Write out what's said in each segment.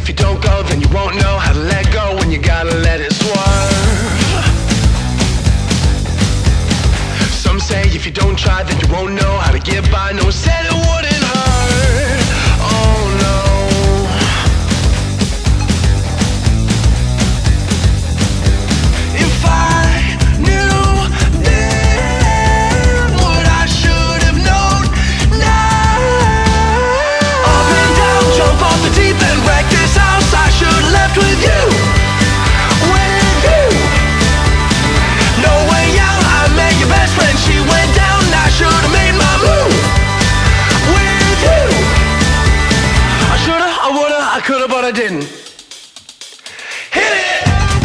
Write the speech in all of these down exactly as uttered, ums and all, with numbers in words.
if you don't go, then you won't know how to let go when you gotta let it swerve. Some say if you don't try, then you won't know how to get by. No one said it wouldn't hurt. Oh no. If I knew then what I should have known now. Up and down, jump off the deep end, wreck this house. I should have left with you. With you. No way out, I met your best friend. She went down, I should have made my move. With you. I shoulda, I woulda, I coulda, but I didn't. Hit it!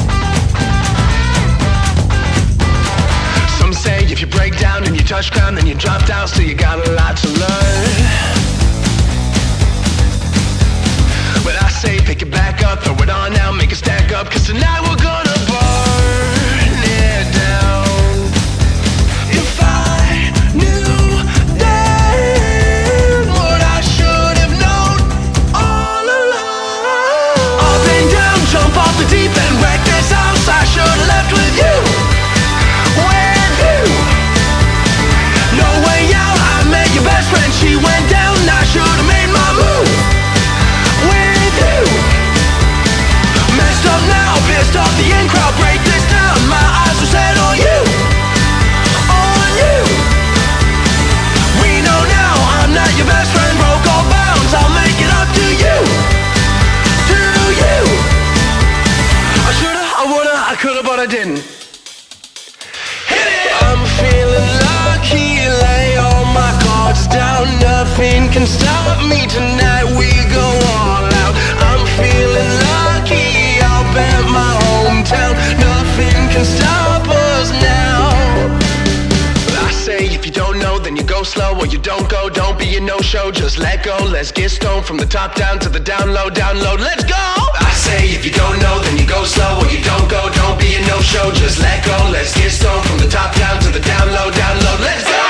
Some say if you break down and you touch ground, then you drop down, so you got a lot to learn. But I say pick it back up, throw it on now, make it stack up, cause tonight we're gonna burn it down. If I knew then what I should have known all along. Up and down, jump off the deep end, wreck this house. I should have left with you. With you. No way out, I met your best friend. She went down, I should have made my move. With you. Messed up now, pissed off the in crowd. Break this down, my eyes were set on you. On you. We know now, I'm not your best friend. Broke all bounds, I'll make it up to you. To you. I shoulda, I woulda, I coulda, but I didn't. Hit it! I'm feeling lucky, lay all my cards down. Nothing can stop me tonight, we go all out. I'm feeling lucky, I'll bet my hometown. Nothing can stop us now. I say if you don't know, then you go slow, or you don't go, don't be a no-show. Just let go, let's get stoned from the top down to the down low, down low, let's go. I say if you don't know, then you go slow, or you don't go, don't be a no-show. Just let go, let's get stoned from the top down to the down low, down low, let's go.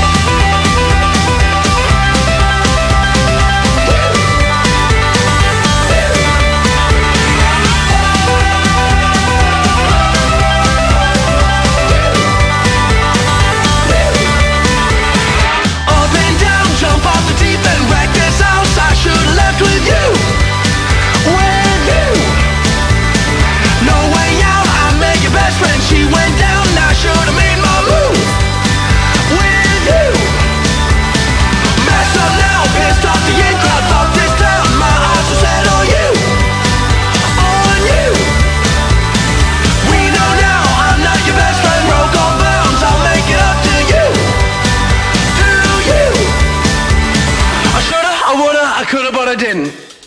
With you, with you. No way out, I met your best friend. She went down, I should have made my move. With you. Messed up now, pissed off the in crowd. Fuck this town, my eyes are set on you. On you. We know now, I'm not your best friend. Broke all bounds, I'll make it up to you. To you. I shoulda, I woulda, I coulda, but I didn't.